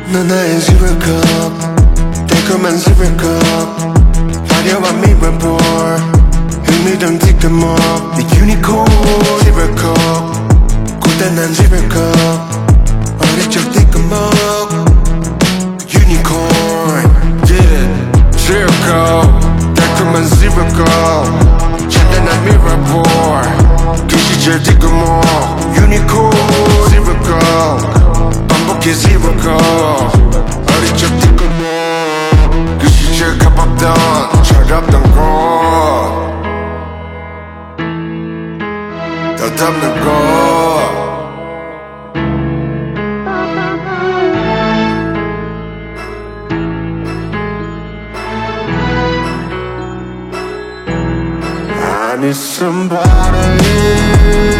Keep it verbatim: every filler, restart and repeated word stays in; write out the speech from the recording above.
넌 나의 지루컵 달콤한 시루컵 화려한 mirror볼 흥미로운 티끌목 네 유니콘 지루컵 고단한 지루컵 어릴 적 티끌목 유니콘 yeah 지루컵 달콤한 시루컵 찬란한 mirror볼 그 시절 티끌목 유니콘 지루컵 반복해 지루컵 어릴 적 티끌목 그 시절 가봤던 철없던 곳 덧없는 곳 I need somebody